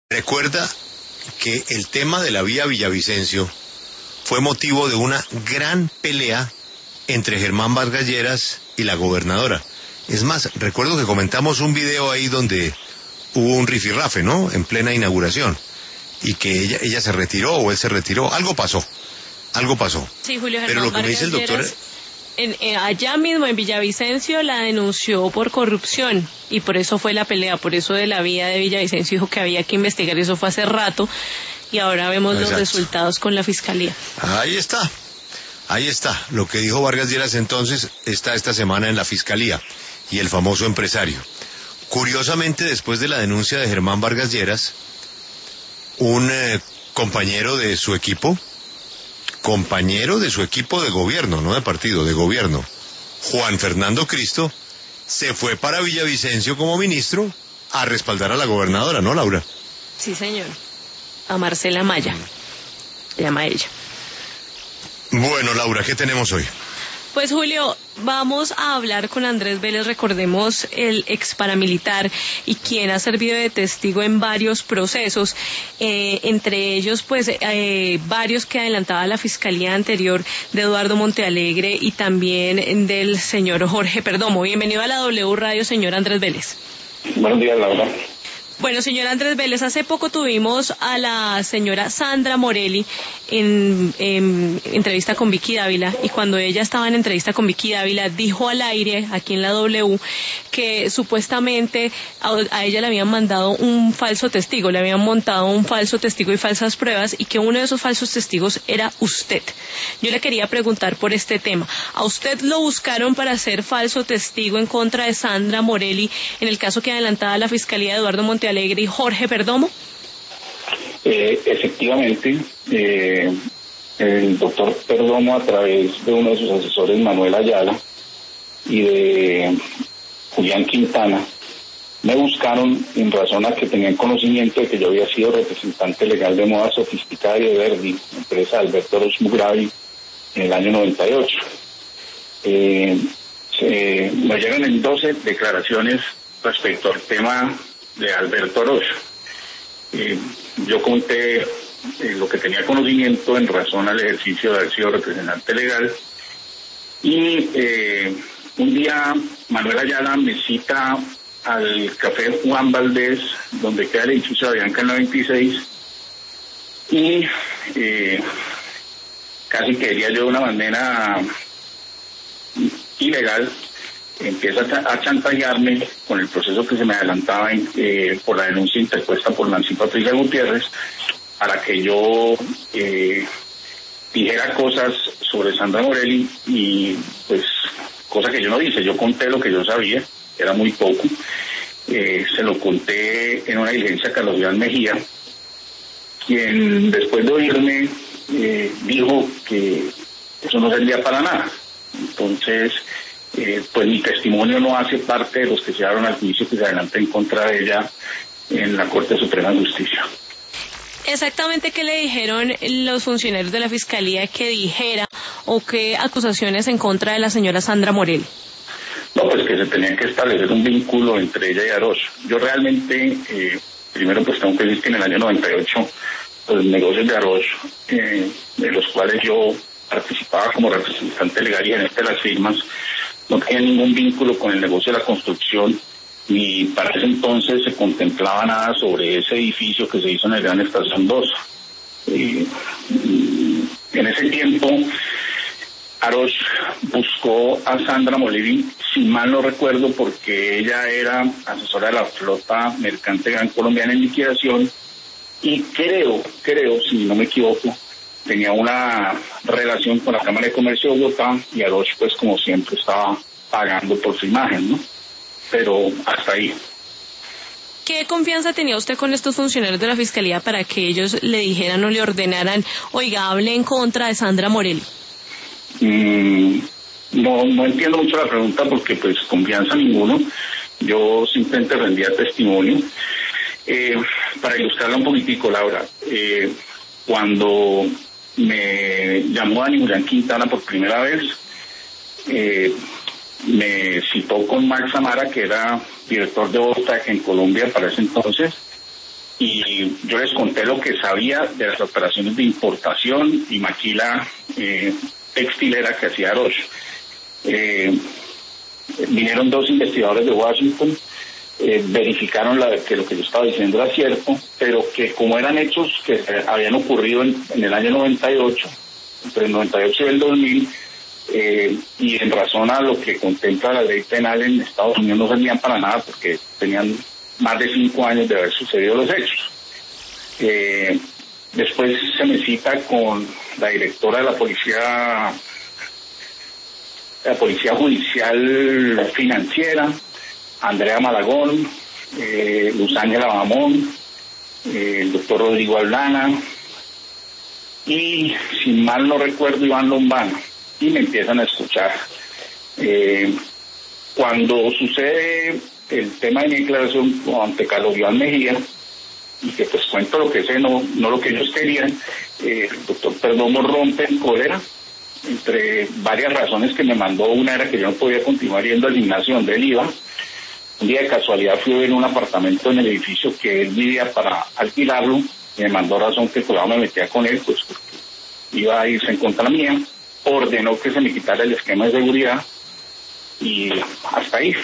Recuerda que el tema de la vía Villavicencio fue motivo de una gran pelea entre Germán Vargas Lleras y la gobernadora. Es más, recuerdo que comentamos un video ahí donde hubo un rifirrafe, ¿no? En plena inauguración. Y que ella se retiró o él se retiró. Algo pasó. Sí, Julio Germán Pero lo que me dice el doctor... allá mismo en Villavicencio la denunció por corrupción y por eso fue la pelea, por eso de la vía de Villavicencio dijo que había que investigar, eso fue hace rato y ahora vemos los resultados con la fiscalía. Ahí está, lo que dijo Vargas Lleras entonces está esta semana en la fiscalía y el famoso empresario. Curiosamente, después de la denuncia de Germán Vargas Lleras, un compañero de su equipo de gobierno, no de partido, de gobierno, Juan Fernando Cristo, se fue para Villavicencio como ministro a respaldar a la gobernadora, ¿no, Laura? Sí, señor. A Marcela Maya, se llama ella. Bueno, Laura, ¿qué tenemos hoy? Pues Julio, vamos a hablar con Andrés Vélez, recordemos el ex paramilitar y quien ha servido de testigo en varios procesos, entre ellos pues varios que adelantaba la fiscalía anterior de Eduardo Montealegre y también del señor Jorge Perdomo. Bienvenido a la W Radio, señor Andrés Vélez. Buenos días, Laura. Bueno, señor Andrés Vélez, hace poco tuvimos a la señora Sandra Morelli en entrevista con Vicky Dávila y cuando ella estaba en entrevista con Vicky Dávila dijo al aire, aquí en la W, que supuestamente a ella le habían mandado un falso testigo, le habían montado un falso testigo y falsas pruebas y que uno de esos falsos testigos era usted. Yo le quería preguntar por este tema. ¿A usted lo buscaron para ser falso testigo en contra de Sandra Morelli en el caso que adelantaba la Fiscalía de Eduardo Montealegre y Jorge Perdomo? Efectivamente, el doctor Perdomo, a través de uno de sus asesores, Manuel Ayala, y de Julián Quintana, me buscaron en razón a que tenían conocimiento de que yo había sido representante legal de Moda Sofisticada y de Verdi, empresa de Alberto Oroz Mugravi, en el año 98. Me llegan en 12 declaraciones respecto al tema de Alberto Oroz. Yo conté lo que tenía conocimiento en razón al ejercicio de haber sido representante legal y un día Manuel Ayala me cita al Café Juan Valdés, donde queda el edificio de Avianca en la 26 y casi que diría yo de una manera ilegal empieza a chantajearme con el proceso que se me adelantaba por la denuncia interpuesta por Nancy Patricia Gutiérrez para que yo dijera cosas sobre Sandra Morelli y pues cosa que yo no hice. Yo conté lo que yo sabía, era muy poco. Se lo conté en una diligencia a Carlos Iván Mejía, quien después de oírme dijo que eso no servía para nada. Entonces pues mi testimonio no hace parte de los que se llevaron al juicio que se adelanta en contra de ella en la Corte Suprema de Justicia. Exactamente, ¿qué le dijeron los funcionarios de la Fiscalía que dijera o qué acusaciones en contra de la señora Sandra Morelli? No, pues que se tenía que establecer un vínculo entre ella y Oroz. Yo realmente, primero pues tengo que decir que en el año 98 los negocios de Oroz, de los cuales yo participaba como representante legal y gerente de las firmas, no tenía ningún vínculo con el negocio de la construcción, ni para ese entonces se contemplaba nada sobre ese edificio que se hizo en el Gran Estación 2. En ese tiempo, Oroz buscó a Sandra Morelli, si mal no recuerdo, porque ella era asesora de la flota mercante Gran Colombiana en liquidación, y creo, si no me equivoco, tenía una relación con la Cámara de Comercio de Bogotá y Oroz, pues como siempre, estaba pagando por su imagen, ¿no? Pero hasta ahí. ¿Qué confianza tenía usted con estos funcionarios de la Fiscalía para que ellos le dijeran o le ordenaran, oiga, hable en contra de Sandra Morelli? No entiendo mucho la pregunta porque pues confianza ninguno. Yo simplemente rendía testimonio. Para ilustrarla un poquitico, Laura, cuando me llamó Dani Julián Quintana por primera vez, me citó con Max Amara, que era director de Bogotá en Colombia para ese entonces, y yo les conté lo que sabía de las operaciones de importación y maquila textilera que hacía Arosh. Vinieron 2 investigadores de Washington, verificaron que lo que yo estaba diciendo era cierto, pero que como eran hechos que habían ocurrido en el año 98, entre el 98 y el 2000, y en razón a lo que contempla la ley penal en Estados Unidos, no servían para nada porque tenían más de 5 años de haber sucedido los hechos. Después se me cita con la directora de la Policía Judicial Financiera, Andrea Malagón, Luz Ángela Bamón, el doctor Rodrigo Aldana y, si mal no recuerdo, Iván Lombana, y me empiezan a escuchar. Cuando sucede el tema de mi declaración ante Carlos Iván Mejía, y que pues cuento lo que sé, no lo que ellos querían, el doctor Perdomo rompe en cólera, entre varias razones que me mandó. Una era que yo no podía continuar yendo al gimnasio donde él iba. Un día de casualidad fui a ver un apartamento en el edificio que él vivía para alquilarlo, y me mandó razón que todavía me metía con él, pues porque iba a irse en contra mía. Ordenó que se me quitara el esquema de seguridad y hasta ahí.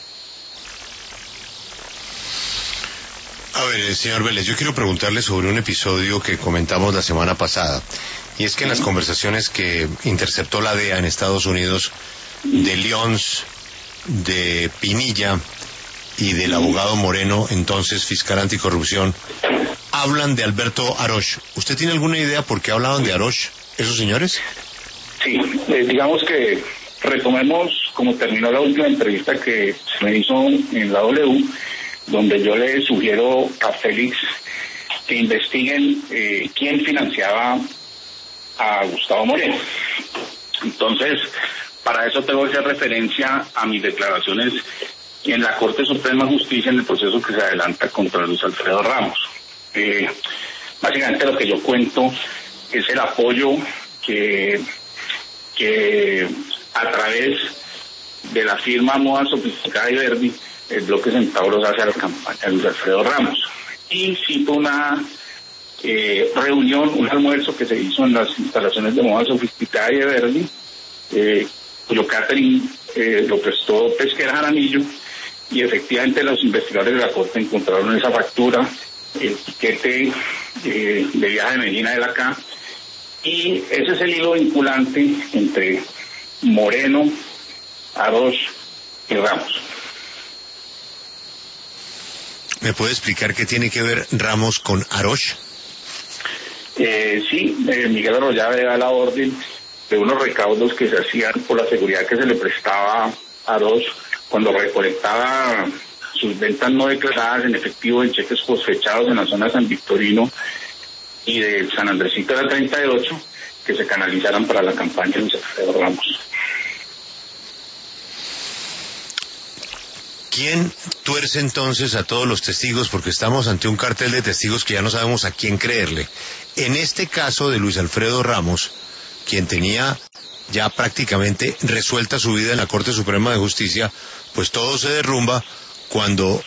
A ver, señor Vélez, yo quiero preguntarle sobre un episodio que comentamos la semana pasada, y es que en las conversaciones que interceptó la DEA en Estados Unidos de Lyons, de Pinilla y del abogado Moreno, entonces fiscal anticorrupción, hablan de Alberto Arosh. ¿Usted tiene alguna idea por qué hablaban de Arosh esos señores? Sí, digamos que retomemos como terminó la última entrevista que se me hizo en la W, donde yo le sugiero a Félix que investiguen quién financiaba a Gustavo Moreno. Entonces, para eso tengo que hacer referencia a mis declaraciones en la Corte Suprema de Justicia en el proceso que se adelanta contra Luis Alfredo Ramos. Básicamente lo que yo cuento es el apoyo que a través de la firma Moda Sofisticada y Verdi, el bloque Centauros hace a la campaña de Luis Alfredo Ramos. Y cito una reunión, un almuerzo que se hizo en las instalaciones de Moda Sofisticada y de Verdi, cuyo catering lo prestó Pesquera Jaramillo, y efectivamente los investigadores de la Corte encontraron esa factura, el tiquete de viaje de Medina de la acá, y ese es el hilo vinculante entre Moreno, Arosh y Ramos. ¿Me puede explicar qué tiene que ver Ramos con Arosh? Sí, Miguel Arroyave da la orden de unos recaudos que se hacían por la seguridad que se le prestaba a Arosh cuando recolectaba sus ventas no declaradas en efectivo en cheques posfechados en la zona de San Victorino y de San Andresito de la 38, que se canalizaran para la campaña de Luis Alfredo Ramos. ¿Quién tuerce entonces a todos los testigos? Porque estamos ante un cartel de testigos que ya no sabemos a quién creerle. En este caso de Luis Alfredo Ramos, quien tenía ya prácticamente resuelta su vida en la Corte Suprema de Justicia, pues todo se derrumba cuando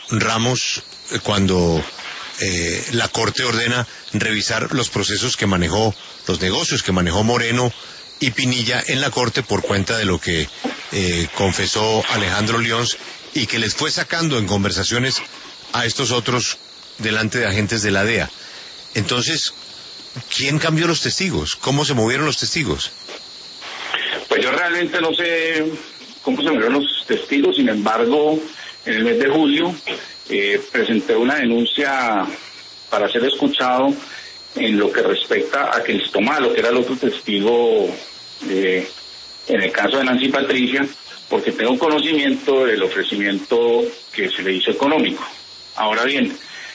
la Corte ordena revisar los procesos que manejó, los negocios que manejó Moreno y Pinilla en la Corte por cuenta de lo que confesó Alejandro Lyons, y que les fue sacando en conversaciones a estos otros delante de agentes de la DEA. Entonces, ¿quién cambió los testigos? ¿Cómo se movieron los testigos? Pues yo realmente no sé cómo se movieron los testigos. Sin embargo, en el mes de julio presenté una denuncia para ser escuchado en lo que respecta a Cristóbal, que era el otro testigo en el caso de Nancy Patricia, porque tengo conocimiento del ofrecimiento que se le hizo económico. Ahora bien,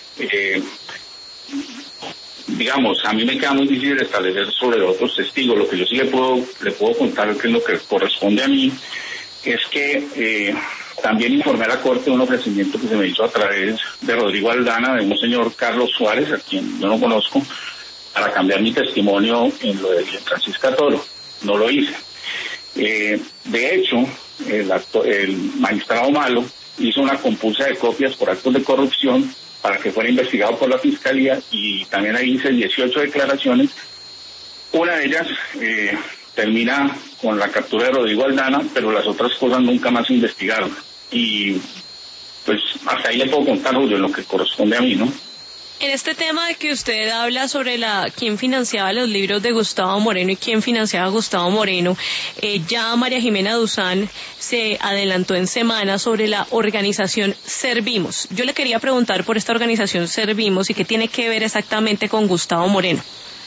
digamos, a mí me queda muy difícil establecer sobre los otros testigos. Lo que yo sí le puedo contar, que es lo que corresponde a mí, es que también informé a la Corte de un ofrecimiento que se me hizo a través de Rodrigo Aldana, de un señor Carlos Suárez, a quien yo no conozco, para cambiar mi testimonio en lo de Francisca Toro. No lo hice. De hecho, el magistrado Malo hizo una compulsa de copias por actos de corrupción para que fuera investigado por la Fiscalía, y también ahí hice 18 declaraciones. Una de ellas termina con la captura de Rodrigo Aldana, pero las otras cosas nunca más se investigaron. Y pues hasta ahí le puedo contar, Julio, lo que corresponde a mí, ¿no? En este tema de que usted habla sobre quién financiaba los libros de Gustavo Moreno y quién financiaba a Gustavo Moreno, ya María Jimena Duzán se adelantó en semana sobre la organización Servimos. Yo le quería preguntar por esta organización Servimos y qué tiene que ver exactamente con Gustavo Moreno.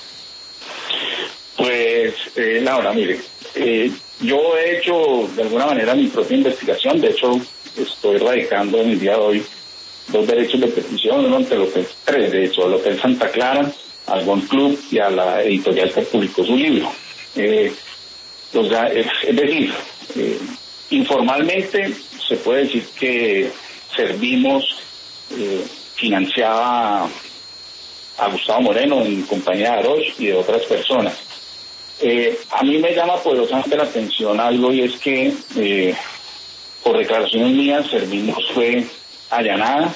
Pues, Laura, mire, yo he hecho de alguna manera mi propia investigación. De hecho, estoy radicando en el día de hoy 2 derechos de petición, uno ante tres, de hecho, al Hotel Santa Clara, al Bon Club y a la editorial que publicó su libro. Es decir, informalmente se puede decir que Servimos financiaba a Gustavo Moreno en compañía de Arosh y de otras personas. A mí me llama poderosamente la atención algo, y es que por declaraciones mías Servimos fue allanada,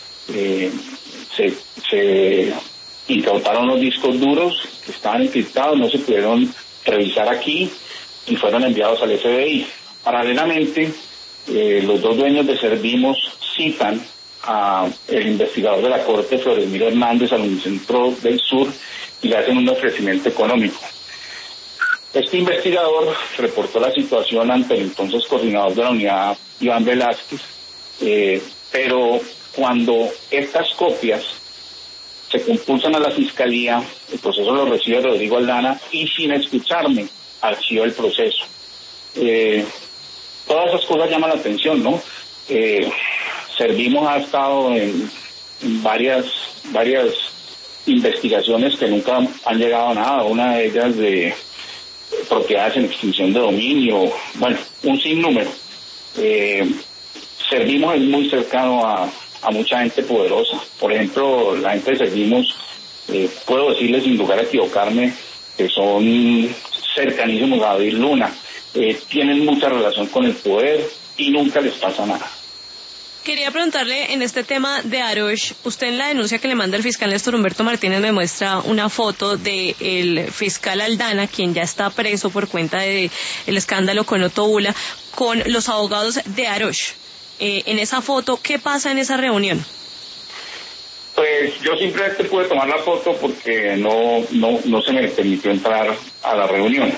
se incautaron los discos duros que estaban encriptados, no se pudieron revisar aquí y fueron enviados al FBI. Paralelamente, los 2 dueños de Servimos citan a el investigador de la Corte, Floresmiro Hernández, al Unicentro del Sur, y le hacen un ofrecimiento económico. Este investigador reportó la situación ante el entonces coordinador de la unidad, Iván Velázquez, pero cuando estas copias se compulsan a la Fiscalía, el proceso lo recibe Rodrigo Aldana y, sin escucharme, archiva el proceso. Todas esas cosas llaman la atención, ¿no? Servimos ha estado en varias investigaciones que nunca han llegado a nada. Una de ellas de propiedades en extinción de dominio, bueno, un sinnúmero. Servimos es muy cercano a mucha gente poderosa. Por ejemplo, la gente de Servimos, puedo decirles sin lugar a equivocarme, que son cercanísimos a David Luna, tienen mucha relación con el poder y nunca les pasa nada. Quería preguntarle en este tema de Arosh, usted en la denuncia que le manda el fiscal Néstor Humberto Martínez me muestra una foto del fiscal Aldana, quien ya está preso por cuenta del escándalo con Otto Ula, con los abogados de Arosh. En esa foto, ¿qué pasa en esa reunión? Pues yo simplemente pude tomar la foto porque no se me permitió entrar a la reunión.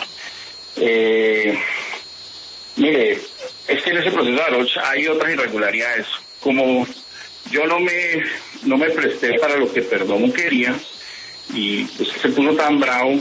Mire, es que en ese proceso de Arosh hay otras irregularidades. Como yo no me presté para lo que Perdomo quería, y pues se puso tan bravo,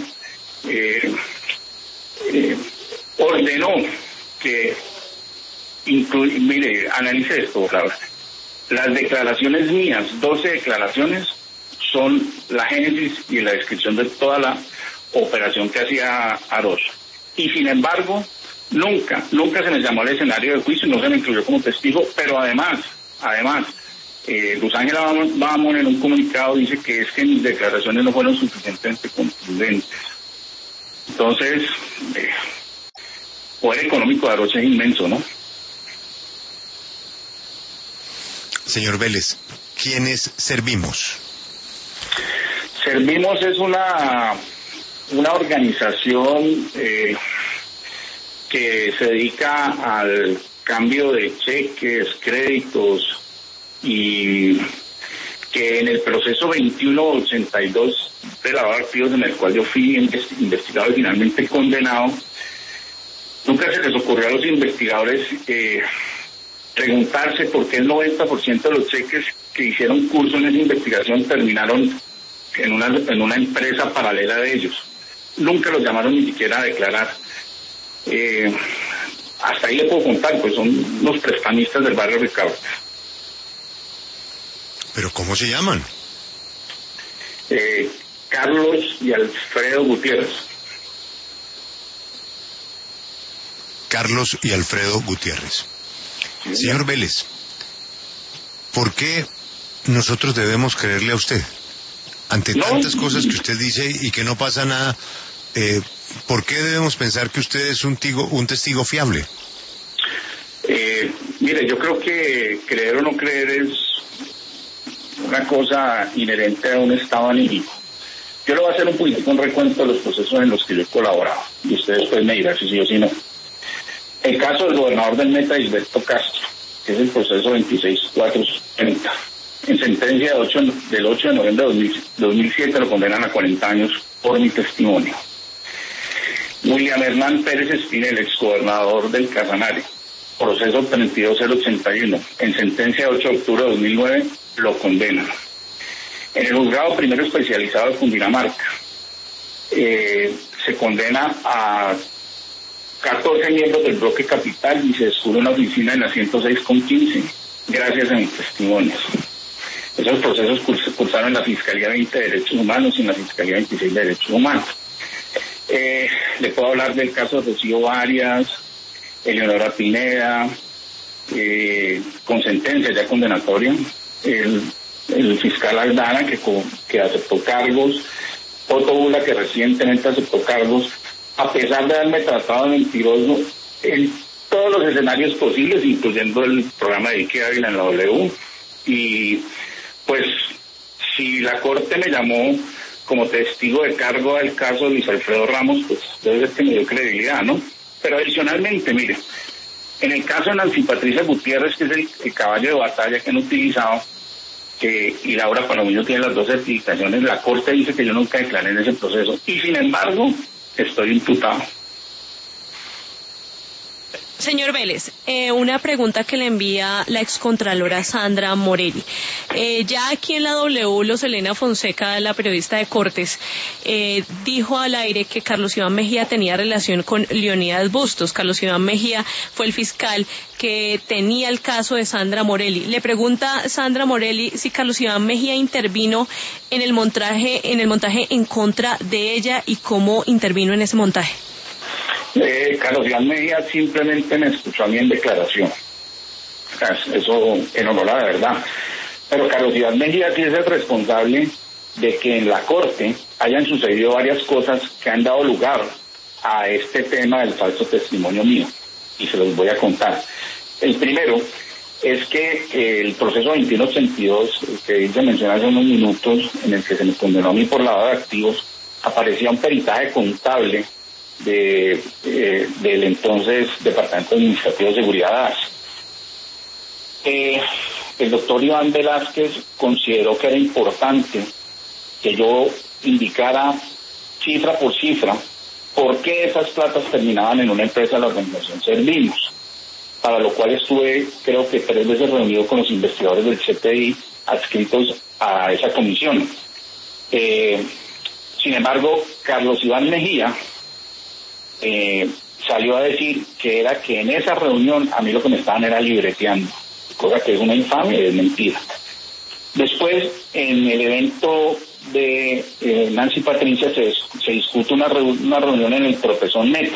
ordenó que mire, analice esto, Laura. Las declaraciones mías, 12 declaraciones, son la génesis y la descripción de toda la operación que hacía Arosh. Y sin embargo, nunca se me llamó al escenario de juicio, no se me incluyó como testigo, pero además, Luz Ángela Bamón en un comunicado dice que es que mis declaraciones no fueron suficientemente contundentes. Entonces, poder económico de Arosh es inmenso, ¿no? Señor Vélez, ¿quiénes Servimos? Servimos es una organización que se dedica al cambio de cheques, créditos, y que en el proceso 2182 de lavado de activos, en el cual yo fui investigado y finalmente condenado, nunca se les ocurrió a los investigadores preguntarse por qué el 90% de los cheques que hicieron curso en esa investigación terminaron en una empresa paralela de ellos. Nunca los llamaron ni siquiera a declarar. Hasta ahí le puedo contar, pues son los prestamistas del barrio Ricardo. ¿Pero cómo se llaman? Carlos y Alfredo Gutiérrez. Carlos y Alfredo Gutiérrez. Sí. Señor Vélez, ¿por qué nosotros debemos creerle a usted? Ante tantas cosas que usted dice y que no pasa nada, ¿por qué debemos pensar que usted es un testigo fiable? Mire, yo creo que creer o no creer una cosa inherente a un estado anímico. Yo le voy a hacer un recuento de los procesos en los que yo he colaborado, y usted después me dirá si sí o si no. El caso del gobernador del Meta, Gilberto Castro, que es el proceso 26430. En sentencia del 8 de noviembre de 2007 lo condenan a 40 años por mi testimonio. William Hernán Pérez Espinel, exgobernador del Casanare, proceso 32081. En sentencia de 8 de octubre de 2009 lo condenan. En el juzgado primero especializado de Cundinamarca se condena a 14 miembros del bloque capital y se descubre una oficina en la 106,15, gracias a mis testimonios. Esos procesos cursaron en la Fiscalía 20 de Derechos Humanos y en la Fiscalía 26 de Derechos Humanos. Le puedo hablar del caso de Rocío Arias, Eleonora Pineda, con sentencia ya condenatoria, el fiscal Aldana que aceptó cargos, Otto Bula que recientemente aceptó cargos, a pesar de haberme tratado de mentiroso en todos los escenarios posibles, incluyendo el programa de Vicky Dávila en la W. Y pues si la Corte me llamó como testigo de cargo del caso de Luis Alfredo Ramos, pues debe ser que me dio credibilidad, ¿no? Pero adicionalmente, mire, en el caso de Nancy Patricia Gutiérrez, que es el caballo de batalla que han utilizado, y Laura Palomino tiene las dos certificaciones, la Corte dice que yo nunca declaré en ese proceso, y sin embargo, estoy imputado. Señor Vélez, una pregunta que le envía la excontralora Sandra Morelli. Ya aquí en la W, Elena Fonseca, la periodista de Cortes, dijo al aire que Carlos Iván Mejía tenía relación con Leonidas Bustos. Carlos Iván Mejía fue el fiscal que tenía el caso de Sandra Morelli. Le pregunta Sandra Morelli si Carlos Iván Mejía intervino en el montaje en contra de ella y cómo intervino en ese montaje. Carlos Iván Mejía simplemente me escuchó a mí en declaración. Eso en honor a la verdad. Pero Carlos Iván Mejía sí es el responsable de que en la Corte hayan sucedido varias cosas que han dado lugar a este tema del falso testimonio mío. Y se los voy a contar. El primero es que el proceso 2182, que se menciona hace unos minutos, en el que se me condenó a mí por lavado de activos, aparecía un peritaje contable del entonces Departamento Administrativo de Seguridad. El doctor Iván Velázquez consideró que era importante que yo indicara cifra por cifra por qué esas platas terminaban en una empresa de la organización Servimos, para lo cual estuve creo que 3 veces reunido con los investigadores del CTI adscritos a esa comisión. Sin embargo, Carlos Iván Mejía salió a decir que en esa reunión a mí lo que me estaban era libreteando, cosa que es una infame, es mentira. Después, en el evento de Nancy Patricia se discute una reunión en el Tropezón Meta,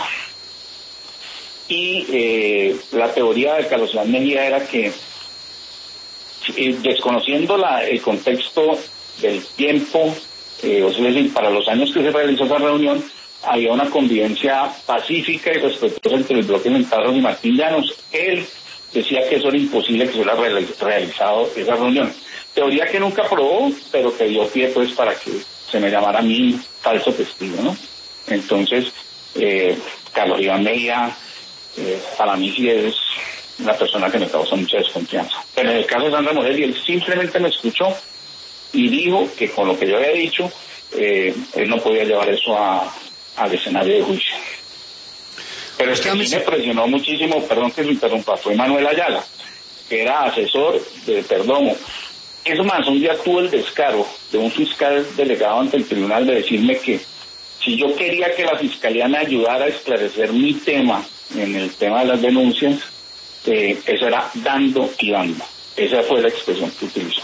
y la teoría de Carlos Iván Mejía era que, desconociendo el contexto del tiempo, o sea, para los años que se realizó esa reunión, había una convivencia pacífica y respetuosa entre el bloque Mentarros y Martín Llanos. Él decía que eso era imposible que se hubiera realizado esa reunión. Teoría que nunca probó, pero que dio pie pues para que se me llamara a mí falso testigo, ¿no? Entonces, Carlos Iván Mejía, para mí sí es una persona que me causa mucha desconfianza. Pero en el caso de Sandra Morelli, él simplemente me escuchó y dijo que con lo que yo había dicho, él no podía llevar eso al escenario de juicio. Pero es que a mí me presionó muchísimo, perdón que lo interrumpa, fue Manuel Ayala, que era asesor de Perdomo. Es más, un día tuve el descaro de un fiscal delegado ante el tribunal de decirme que si yo quería que la fiscalía me ayudara a esclarecer mi tema en el tema de las denuncias, eso era dando y dando. Esa fue la expresión que utilizó.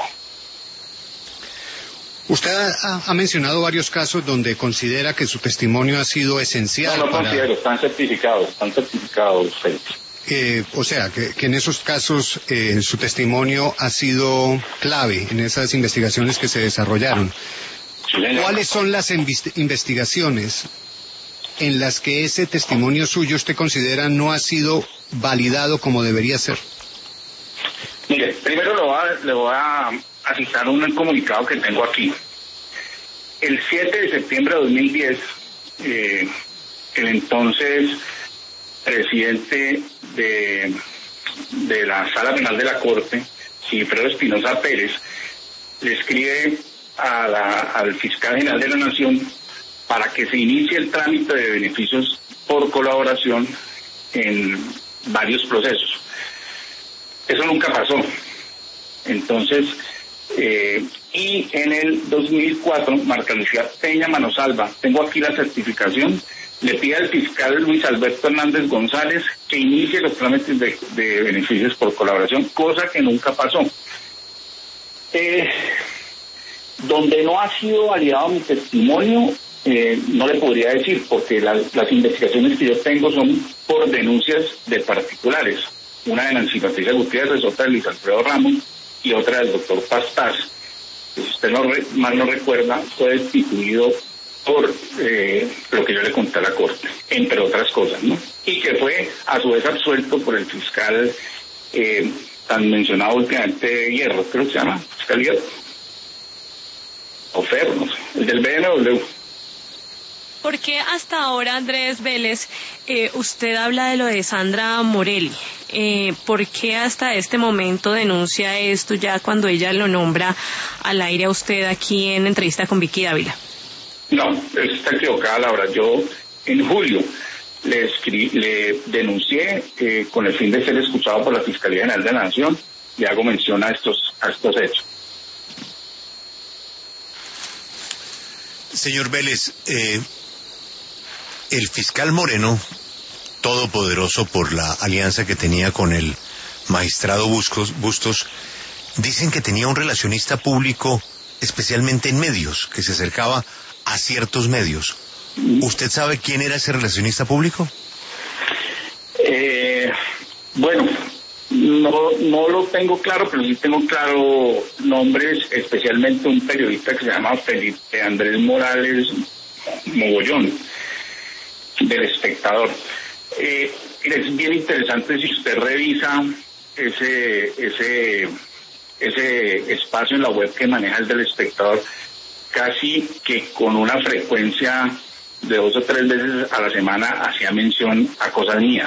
Usted ha mencionado varios casos donde considera que su testimonio ha sido esencial. No considero, están certificados ustedes. O sea, que en esos casos su testimonio ha sido clave en esas investigaciones que se desarrollaron. Sí, ¿cuáles son las investigaciones en las que ese testimonio suyo usted considera no ha sido validado como debería ser? Mire, primero le voy a a citar un comunicado que tengo aquí. El 7 de septiembre de 2010, el entonces presidente de la Sala Penal de la Corte, Sigifredo Espinosa Pérez, le escribe al fiscal general de la Nación para que se inicie el trámite de beneficios por colaboración en varios procesos. Eso nunca pasó. Entonces, y en el 2004, Marta Lucía Peña Manosalva, tengo aquí la certificación, le pide al fiscal Luis Alberto Hernández González que inicie los trámites de beneficios por colaboración, cosa que nunca pasó. Donde no ha sido validado mi testimonio, no le podría decir, porque las investigaciones que yo tengo son por denuncias de particulares. Una de Nancy Patricia Gutiérrez, otra de Luis Alfredo Ramos y otra del doctor Pastás. Si usted mal no recuerda, fue destituido por lo que yo le conté a la Corte, entre otras cosas, ¿no? Y que fue a su vez absuelto por el fiscal tan mencionado últimamente, Hierro, creo que se llama, fiscal Hierro. O Ferro, no sé, el del BMW. ¿Por qué hasta ahora, Andrés Vélez, usted habla de lo de Sandra Morelli? ¿Por qué hasta este momento denuncia esto ya cuando ella lo nombra al aire a usted aquí en entrevista con Vicky Dávila? No, está equivocada, Laura. Yo en julio le denuncié con el fin de ser escuchado por la Fiscalía General de la Nación y hago mención a estos hechos. Señor Vélez, el fiscal Moreno, todopoderoso por la alianza que tenía con el magistrado Bustos, dicen que tenía un relacionista público, especialmente en medios, que se acercaba a ciertos medios. ¿Usted sabe quién era ese relacionista público? Bueno, no lo tengo claro, pero sí tengo claro nombres, especialmente un periodista que se llama Felipe Andrés Morales Mogollón, del Espectador. Es bien interesante si usted revisa ese espacio en la web que maneja el del Espectador, casi que con una frecuencia de 2 o 3 veces a la semana hacía mención a cosas mías.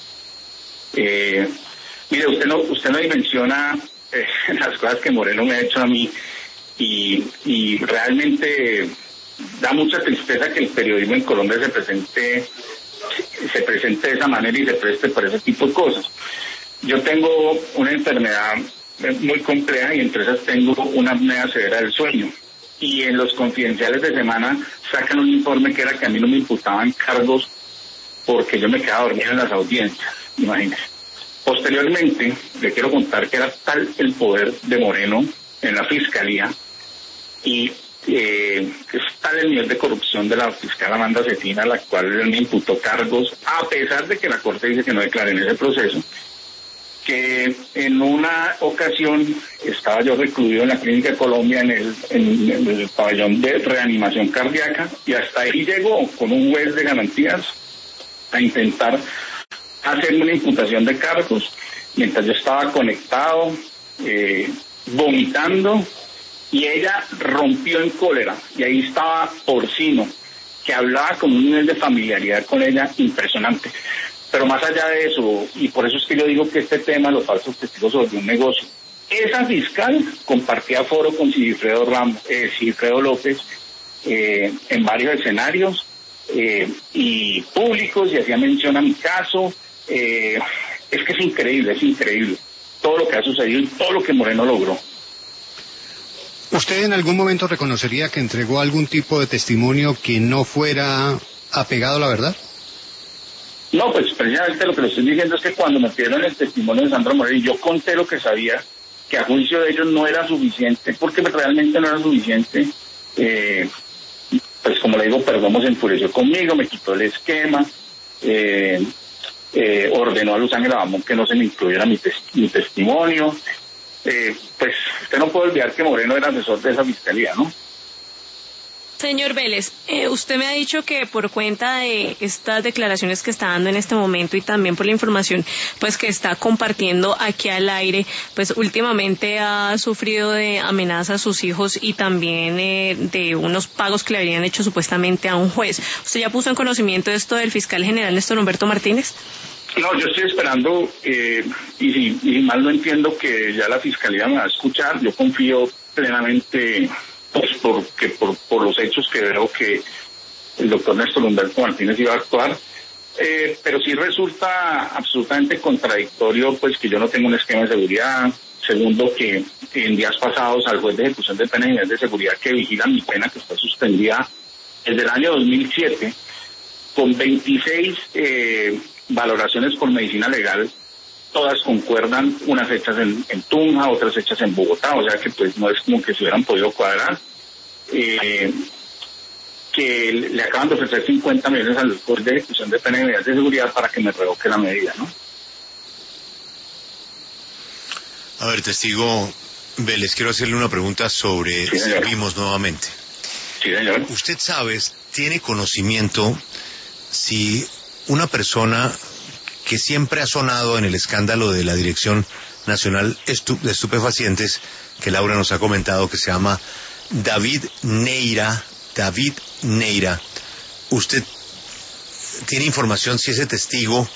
Mire, usted no dimensiona las cosas que Moreno me ha hecho a mí y realmente da mucha tristeza que el periodismo en Colombia se presente de esa manera y se preste por ese tipo de cosas. Yo tengo una enfermedad muy compleja y entre esas tengo una apnea severa del sueño. Y en los confidenciales de semana sacan un informe que era que a mí no me imputaban cargos porque yo me quedaba dormido en las audiencias, imagínese. Posteriormente, le quiero contar que era tal el poder de Moreno en la Fiscalía y es tal el nivel de corrupción de la fiscal Amanda Cetina, a la cual él me imputó cargos, a pesar de que la Corte dice que no declaré en ese proceso, que en una ocasión estaba yo recluido en la Clínica de Colombia en el pabellón de reanimación cardíaca y hasta ahí llegó con un juez de garantías a intentar hacerme una imputación de cargos mientras yo estaba conectado, vomitando, y ella rompió en cólera y ahí estaba Orsino, que hablaba con un nivel de familiaridad con ella impresionante. Pero más allá de eso, y por eso es que yo digo que este tema, los falsos testigos, sobre un negocio. Esa fiscal compartía foro con Sigifredo López en varios escenarios y públicos, y hacía mención a mi caso. Es que es increíble todo lo que ha sucedido y todo lo que Moreno logró. ¿Usted en algún momento reconocería que entregó algún tipo de testimonio que no fuera apegado a la verdad? No, pues precisamente lo que le estoy diciendo es que cuando me pidieron el testimonio de Sandra Morelli, yo conté lo que sabía, que a juicio de ellos no era suficiente, porque realmente no era suficiente. Pues como le digo, Perdomo se enfureció conmigo, me quitó el esquema, ordenó a Luz Ángela Bamón que no se me incluyera mi testimonio. Pues usted no puede olvidar que Moreno era asesor de esa fiscalía, ¿no? Señor Vélez, usted me ha dicho que por cuenta de estas declaraciones que está dando en este momento y también por la información pues que está compartiendo aquí al aire, pues últimamente ha sufrido de amenazas a sus hijos y también de unos pagos que le habrían hecho supuestamente a un juez. ¿Usted ya puso en conocimiento esto del fiscal general Néstor Humberto Martínez? No, yo estoy esperando, y si mal no entiendo, que ya la fiscalía me va a escuchar. Yo confío plenamente, pues por los hechos que veo que el doctor Néstor Humberto Martínez iba a actuar, pero sí resulta absolutamente contradictorio pues que yo no tengo un esquema de seguridad. Segundo, que en días pasados al juez de ejecución de penas y medidas de seguridad que vigila mi pena, que está suspendida desde el año 2007, con 26 valoraciones por medicina legal, todas concuerdan, unas hechas en Tunja, otras hechas en Bogotá, o sea que pues no es como que se hubieran podido cuadrar, que le acaban de ofrecer 50 millones al juez de ejecución de pena y medidas de seguridad para que me revoque la medida, ¿no? A ver, testigo Vélez, quiero hacerle una pregunta sobre Servimos nuevamente. Sí, señor. ¿Usted sabe, tiene conocimiento si una persona que siempre ha sonado en el escándalo de la Dirección Nacional de Estupefacientes, que Laura nos ha comentado, que se llama David Neira, ¿usted tiene información si ese testigo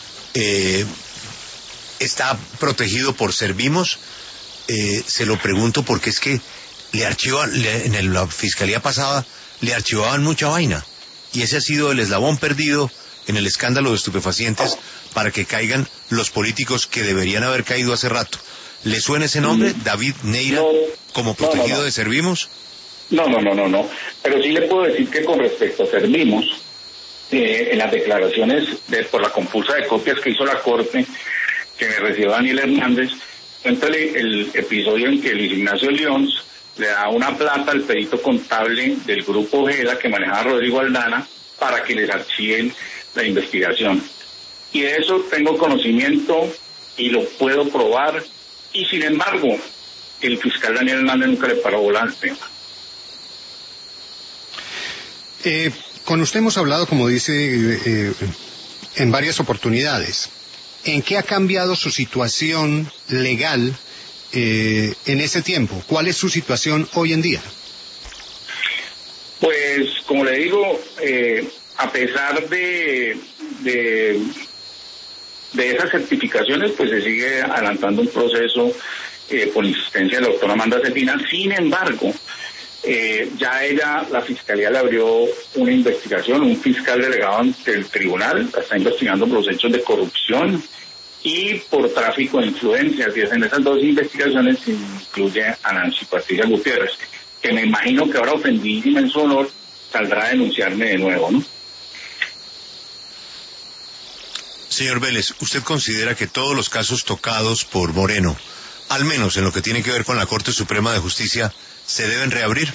está protegido por Servimos? Se lo pregunto porque es que en la fiscalía pasada le archivaban mucha vaina, y ese ha sido el eslabón perdido en el escándalo de estupefacientes para que caigan los políticos que deberían haber caído hace rato. ¿Le suena ese nombre, David Neira, como protegido de Servimos? No. Pero sí le puedo decir que con respecto a Servimos, en las declaraciones por la compulsa de copias que hizo la Corte, que me recibió Daniel Hernández, cuéntale el episodio en que Luis Ignacio León le da una plata al perito contable del grupo Ojeda que manejaba Rodrigo Aldana para que les archiven la investigación. Y de eso tengo conocimiento y lo puedo probar, y sin embargo el fiscal Daniel Hernández nunca le paró bola al tema. Con usted hemos hablado, como dice, en varias oportunidades. ¿En qué ha cambiado su situación legal en ese tiempo? ¿Cuál es su situación hoy en día? Pues, como le digo, a pesar de esas certificaciones, pues se sigue adelantando un proceso por insistencia de la doctora Amanda Cetina. Sin embargo, ya la fiscalía le abrió una investigación, un fiscal delegado ante el tribunal está investigando por los hechos de corrupción y por tráfico de influencias, y en esas dos investigaciones se incluye a Nancy Patricia Gutiérrez, que me imagino que ahora ofendidísima en su honor saldrá a denunciarme de nuevo, ¿no? Señor Vélez, ¿usted considera que todos los casos tocados por Moreno, al menos en lo que tiene que ver con la Corte Suprema de Justicia, se deben reabrir?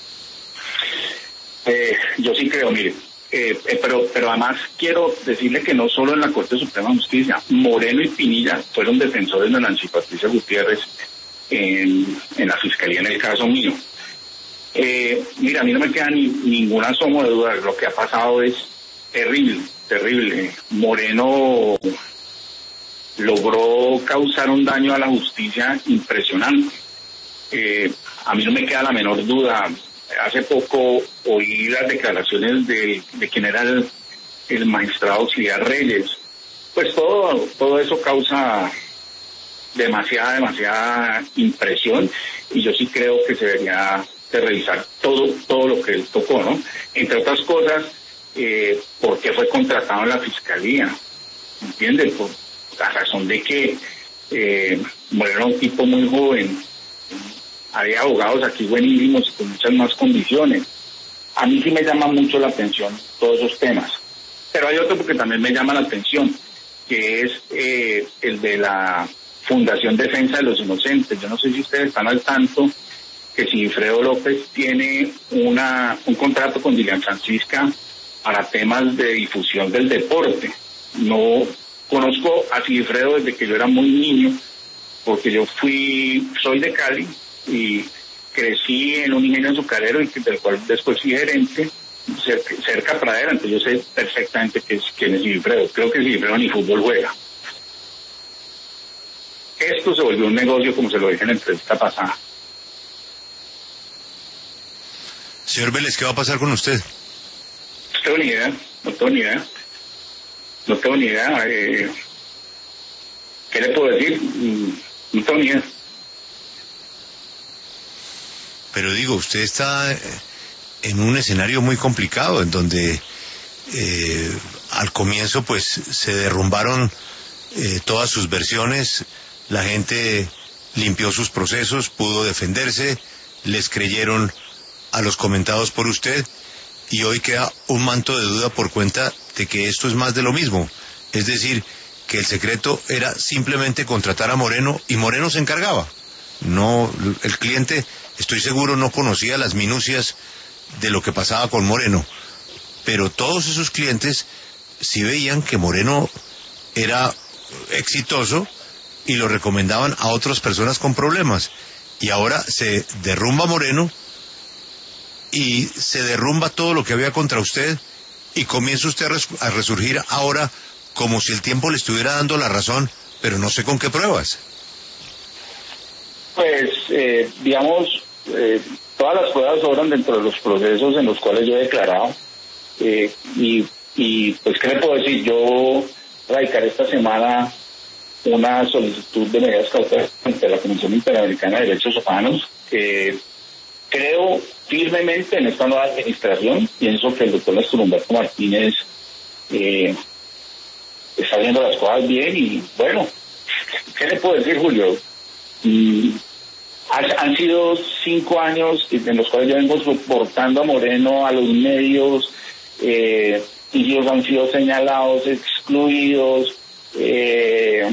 Yo sí creo, mire, pero además quiero decirle que no solo en la Corte Suprema de Justicia, Moreno y Pinilla fueron defensores de Nancy Patricia Gutiérrez en la Fiscalía en el caso mío. Mira, a mí no me queda ningún asomo de duda, lo que ha pasado es terrible. Moreno logró causar un daño a la justicia impresionante. A mí no me queda la menor duda. Hace poco oí las declaraciones de quien era el magistrado auxiliar Reyes. Pues todo eso causa demasiada impresión, y yo sí creo que se debería de revisar todo lo que él tocó, ¿no? Entre otras cosas, por qué fue contratado en la fiscalía, ¿entienden? Por la razón de que Moreno era un tipo muy joven, había abogados aquí buenísimos con muchas más condiciones. A mí sí me llama mucho la atención todos esos temas, pero hay otro porque también me llama la atención, que es el de la Fundación Defensa de los Inocentes. Yo no sé si ustedes están al tanto que Sigifredo López tiene un contrato con Dilian Francisca para temas de difusión del deporte. No conozco a Sigifredo desde que yo era muy niño, porque soy de Cali y crecí en un ingenio azucarero y del cual después fui gerente cerca a Pradera, entonces yo sé perfectamente quién es Sigifredo. Creo que Sigifredo ni fútbol juega. Esto se volvió un negocio, como se lo dije en la entrevista pasada. Señor Vélez, ¿qué va a pasar con usted? No tengo ni idea. ¿Qué le puedo decir? No tengo ni idea. Pero digo, usted está en un escenario muy complicado, en donde al comienzo pues se derrumbaron todas sus versiones, la gente limpió sus procesos, pudo defenderse, les creyeron a los comentados por usted, y hoy queda un manto de duda por cuenta de que esto es más de lo mismo. Es decir, que el secreto era simplemente contratar a Moreno y Moreno se encargaba. No, el cliente, estoy seguro, no conocía las minucias de lo que pasaba con Moreno, pero todos esos clientes sí veían que Moreno era exitoso y lo recomendaban a otras personas con problemas. Y ahora se derrumba Moreno y se derrumba todo lo que había contra usted, y comienza usted a resurgir ahora como si el tiempo le estuviera dando la razón, pero no sé con qué pruebas. Pues, digamos, todas las pruebas sobran dentro de los procesos en los cuales yo he declarado. Y pues, ¿qué le puedo decir? Yo radicaré esta semana una solicitud de medidas cautelares ante la Comisión Interamericana de Derechos Humanos. Creo firmemente en esta nueva administración. Pienso que el doctor Néstor Humberto Martínez está haciendo las cosas bien, y bueno, ¿qué le puedo decir, Julio? Han sido 5 años en los cuales yo vengo soportando a Moreno, a los medios, y ellos han sido señalados, excluidos. Es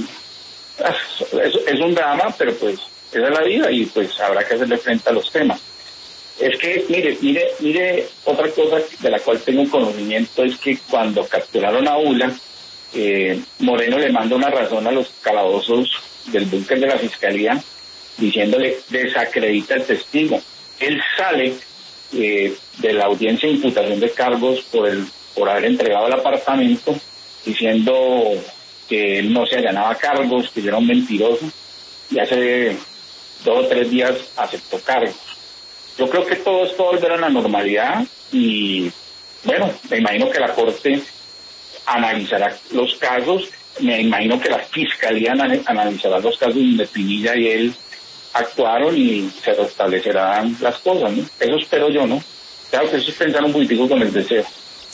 un drama, pero pues esa es la vida, y pues habrá que hacerle frente a los temas. Es que, mire, otra cosa de la cual tengo conocimiento es que cuando capturaron a Ula, Moreno le manda una razón a los calabozos del búnker de la Fiscalía, diciéndole: desacredita el testigo. Él sale de la audiencia de imputación de cargos por haber entregado el apartamento, diciendo que él no se allanaba cargos, que yo era un mentiroso, y hace 2 o 3 días aceptó cargos. Yo creo que todo esto volverá a la normalidad, y bueno, me imagino que la Corte analizará los casos, me imagino que la Fiscalía analizará los casos donde Pinilla y él actuaron, y se restablecerán las cosas, ¿no? Eso espero yo, ¿no? Claro que eso es pensar un poquitico con el deseo.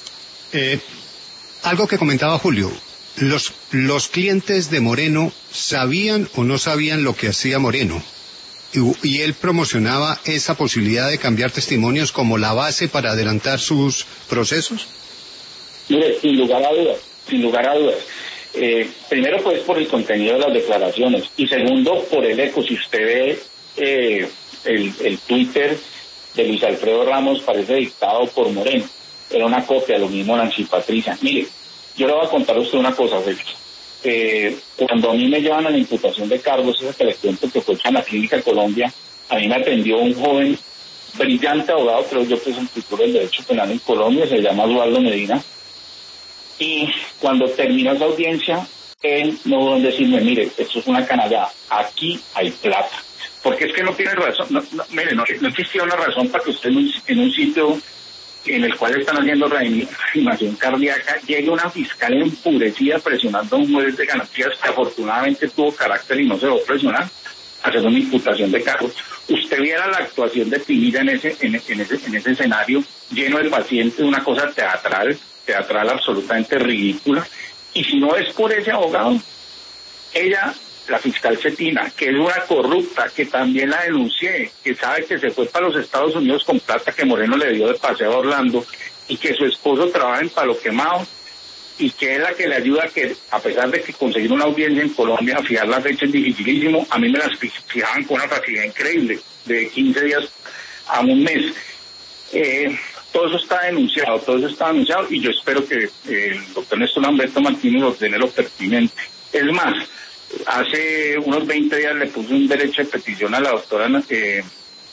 Algo que comentaba Julio, los clientes de Moreno sabían o no sabían lo que hacía Moreno, y él promocionaba esa posibilidad de cambiar testimonios como la base para adelantar sus procesos. Mire, sin lugar a dudas. Primero, pues, por el contenido de las declaraciones, y segundo, por el eco. Si usted ve el Twitter de Luis Alfredo Ramos, parece dictado por Moreno. Era una copia, lo mismo Nancy Patricia. Mire, yo le voy a contar a usted una cosa, Félix. Cuando a mí me llevan a la imputación de cargos, esa que les cuento que fue en la Clínica Colombia, a mí me atendió un joven, brillante abogado, creo yo que es un título del Derecho Penal en Colombia, se llama Eduardo Medina. Y cuando terminó esa audiencia, él no dudó en decirme: mire, esto es una canallada, aquí hay plata. Porque es que no tiene razón, mire, no existía una razón para que usted en un sitio en el cual están haciendo reanimación cardíaca llegue una fiscal enfurecida presionando a un juez de garantías que afortunadamente tuvo carácter y no se dejó presionar, hacer una imputación de cargos. Usted viera la actuación de Pinilla en ese escenario lleno de pacientes, una cosa teatral absolutamente ridícula. Y si no es por ese abogado, ella, la fiscal Cetina, que es una corrupta, que también la denuncié, que sabe que se fue para los Estados Unidos con plata que Moreno le dio de paseo a Orlando, y que su esposo trabaja en Palo Quemado, y que es la que le ayuda, que a pesar de que conseguir una audiencia en Colombia, a fijar la fecha es dificilísimo. A mí me las fijaban con una facilidad increíble, de 15 días a un mes. Todo eso está denunciado, y yo espero que el doctor Néstor Humberto Martínez ordene lo pertinente. Es más, hace unos 20 días le puse un derecho de petición a la doctora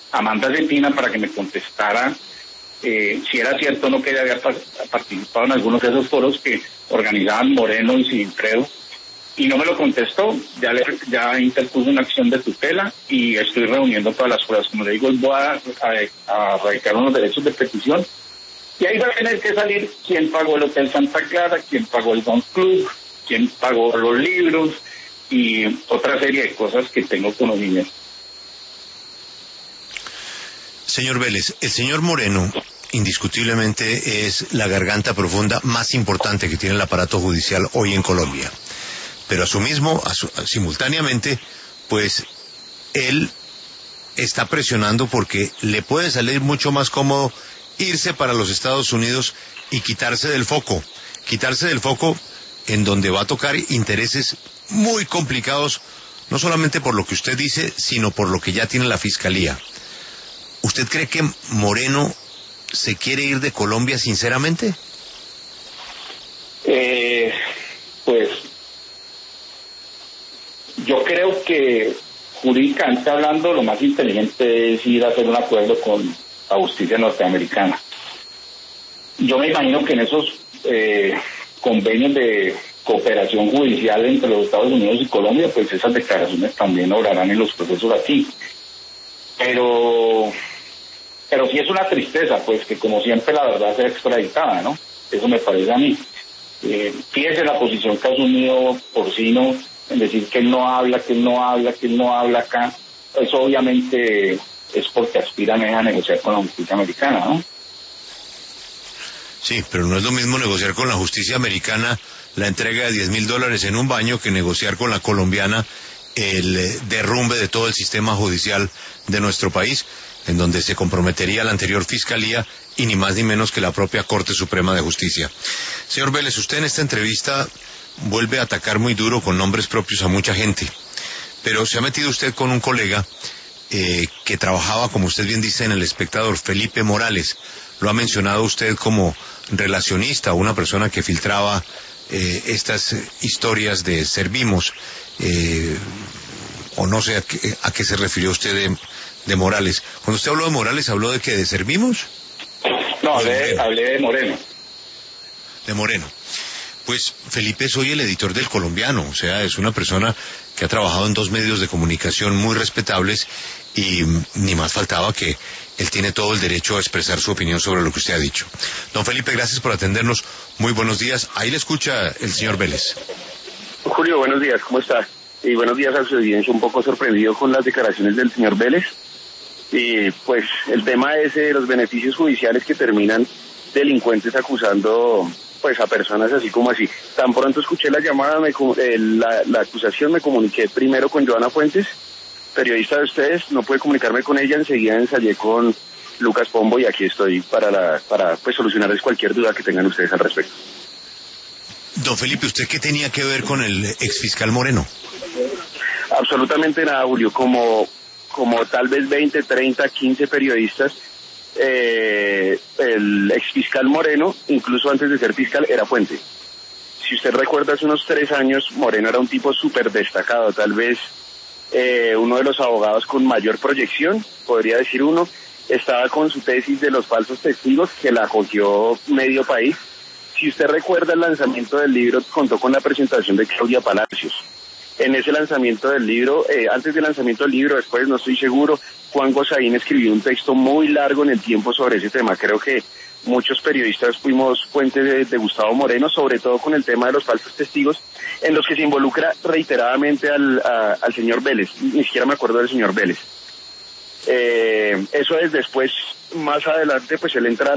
Amanda Cetina para que me contestara si era cierto o no que ella había participado en algunos de esos foros que organizaban Moreno y Sinfredo, y no me lo contestó. Ya interpuso una acción de tutela y estoy reuniendo todas las pruebas. Como le digo, voy a radicar unos derechos de petición, y ahí va a tener que salir quién pagó el Hotel Santa Clara, quién pagó el Don Club, quién pagó los libros y otra serie de cosas que tengo conocimiento. Señor Vélez, el señor Moreno indiscutiblemente es la garganta profunda más importante que tiene el aparato judicial hoy en Colombia. Pero simultáneamente, pues él está presionando porque le puede salir mucho más cómodo irse para los Estados Unidos y quitarse del foco en donde va a tocar intereses muy complicados, no solamente por lo que usted dice, sino por lo que ya tiene la Fiscalía. ¿Usted cree que Moreno se quiere ir de Colombia sinceramente? Pues yo creo que jurídicamente hablando lo más inteligente es ir a hacer un acuerdo con la justicia norteamericana. Yo me imagino que en esos convenios de cooperación judicial entre los Estados Unidos y Colombia, pues esas declaraciones también obrarán en los procesos aquí. Pero sí es una tristeza, pues, que como siempre la verdad sea extraditada, ¿no? Eso me parece a mí. Fíjese la posición que ha asumido Porcino en decir que él no habla acá. Eso obviamente es porque aspiran a negociar con la justicia americana, ¿no? Sí, pero no es lo mismo negociar con la justicia americana la entrega de $10,000 en un baño que negociar con la colombiana el derrumbe de todo el sistema judicial de nuestro país, en donde se comprometería la anterior Fiscalía y ni más ni menos que la propia Corte Suprema de Justicia. Señor Vélez, usted en esta entrevista vuelve a atacar muy duro con nombres propios a mucha gente, pero se ha metido usted con un colega que trabajaba, como usted bien dice, en El Espectador, Felipe Morales. Lo ha mencionado usted como relacionista, una persona que filtraba estas historias de Servimos, o no sé a qué se refirió usted de Morales. Cuando usted habló de Morales, ¿habló de qué? ¿De Servimos? No, hablé de Moreno. De Moreno. Pues Felipe es hoy el editor del Colombiano, o sea, es una persona que ha trabajado en 2 medios de comunicación muy respetables y ni más faltaba que él tiene todo el derecho a expresar su opinión sobre lo que usted ha dicho. Don Felipe, gracias por atendernos. Muy buenos días. Ahí le escucha el señor Vélez. Julio, buenos días, ¿cómo está? Y buenos días a su audiencia, un poco sorprendido con las declaraciones del señor Vélez. Y pues el tema es los beneficios judiciales que terminan delincuentes acusando pues a personas así como así. Tan pronto escuché la llamada, la acusación, me comuniqué primero con Joana Fuentes, periodista de ustedes, no pude comunicarme con ella, enseguida ensayé con Lucas Pombo y aquí estoy para pues solucionarles cualquier duda que tengan ustedes al respecto. Don Felipe, ¿usted qué tenía que ver con el exfiscal Moreno? Absolutamente nada, Julio, como tal vez 20, 30, 15 periodistas, el exfiscal Moreno, incluso antes de ser fiscal, era fuente. Si usted recuerda, hace unos 3 años, Moreno era un tipo súper destacado, tal vez uno de los abogados con mayor proyección, podría decir uno, estaba con su tesis de los falsos testigos, que la acogió medio país. Si usted recuerda, el lanzamiento del libro contó con la presentación de Claudia Palacios. En ese lanzamiento del libro, antes del lanzamiento del libro, después no estoy seguro, Juan Gosaín escribió un texto muy largo en el tiempo sobre ese tema. Creo que muchos periodistas fuimos fuentes de Gustavo Moreno, sobre todo con el tema de los falsos testigos, en los que se involucra reiteradamente al señor Vélez. Ni siquiera me acuerdo del señor Vélez. Eso es después, más adelante, pues él entra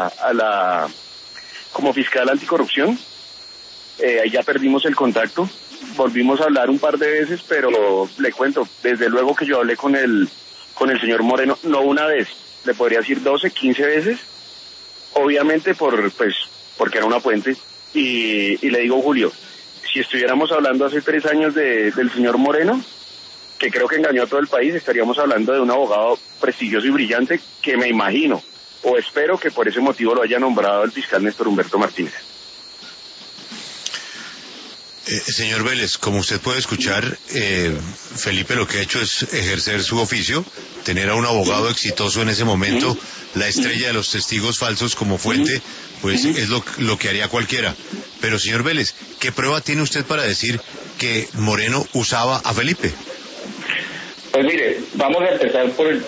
como fiscal anticorrupción. Ahí ya perdimos el contacto. Volvimos a hablar un par de veces, pero le cuento, desde luego que yo hablé con el señor Moreno, no una vez, le podría decir 12, 15 veces, obviamente porque era una fuente, y le digo, Julio, si estuviéramos hablando hace 3 años del señor Moreno, que creo que engañó a todo el país, estaríamos hablando de un abogado prestigioso y brillante que me imagino, o espero que por ese motivo lo haya nombrado el fiscal Néstor Humberto Martínez. Señor Vélez, como usted puede escuchar, Felipe lo que ha hecho es ejercer su oficio, tener a un abogado exitoso en ese momento, la estrella de los testigos falsos como fuente, pues es lo que haría cualquiera. Pero, señor Vélez, ¿qué prueba tiene usted para decir que Moreno usaba a Felipe? Pues mire, vamos a empezar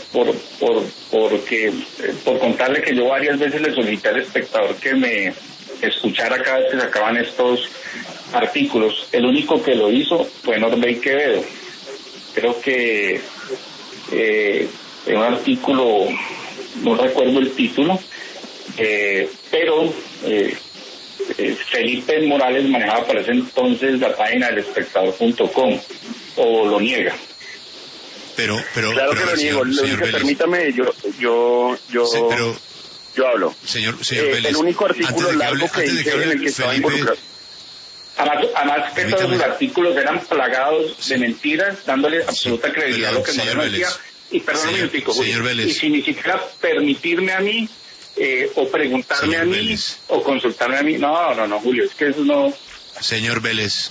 por contarle que yo varias veces le solicité al espectador que me escuchara cada vez que sacaban estos artículos. El único que lo hizo fue Norbey Quevedo. Creo que en un artículo, no recuerdo el título, pero Felipe Morales manejaba para ese entonces la página del espectador.com, o lo niega. Pero claro que lo niego, permítame, yo hablo. Señor Vélez, el único artículo largo que hice en el que estaba involucrado. Además que todos los artículos eran plagados de mentiras, dándole absoluta credibilidad a lo que Moreno decía. Y perdón un minutico, y sin ni siquiera permitirme a mí, o preguntarme a mí, o consultarme a mí. No, Julio, es que eso no... Señor Vélez,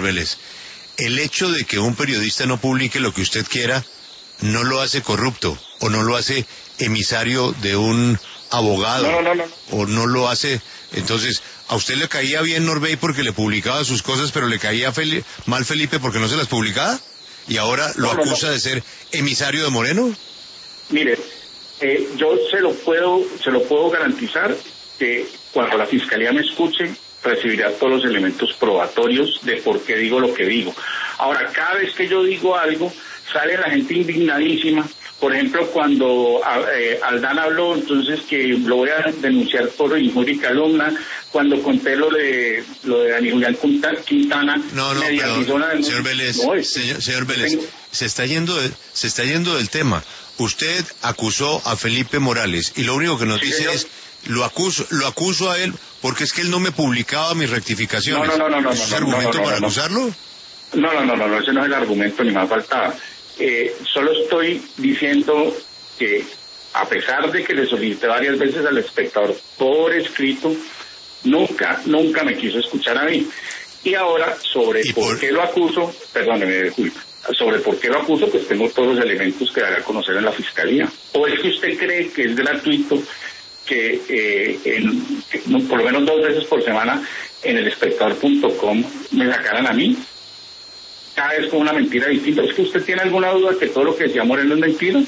el hecho de que un periodista no publique lo que usted quiera no lo hace corrupto, o no lo hace emisario de un abogado, o no lo hace... Entonces, ¿a usted le caía bien Norbey porque le publicaba sus cosas, pero le caía mal Felipe porque no se las publicaba? ¿Y ahora lo acusa de ser emisario de Moreno? Mire, yo se lo puedo garantizar que cuando la Fiscalía me escuche, recibirá todos los elementos probatorios de por qué digo lo que digo. Ahora, cada vez que yo digo algo, sale la gente indignadísima. Por ejemplo, cuando Aldán habló, entonces que lo voy a denunciar por injuria y calumnia. Cuando conté lo de Dani Julián Quintana, señor Vélez, se está yendo del tema. Usted acusó a Felipe Morales y lo único que nos dice es lo acuso a él porque es que él no me publicaba mis rectificaciones. ¿Es ese argumento para acusarlo? No, ese no es el argumento, ni más faltaba. Solo estoy diciendo que a pesar de que le solicité varias veces al espectador por escrito, nunca me quiso escuchar a mí. Y ahora, por qué lo acuso, perdóneme, disculpe, sobre por qué lo acuso, pues tengo todos los elementos que daré a conocer en la Fiscalía. ¿O es que usted cree que es gratuito que por lo menos 2 veces por semana en el espectador.com me sacaran a mí? Cada vez con una mentira distinta. ¿Es que usted tiene alguna duda que todo lo que decía Moreno es mentira?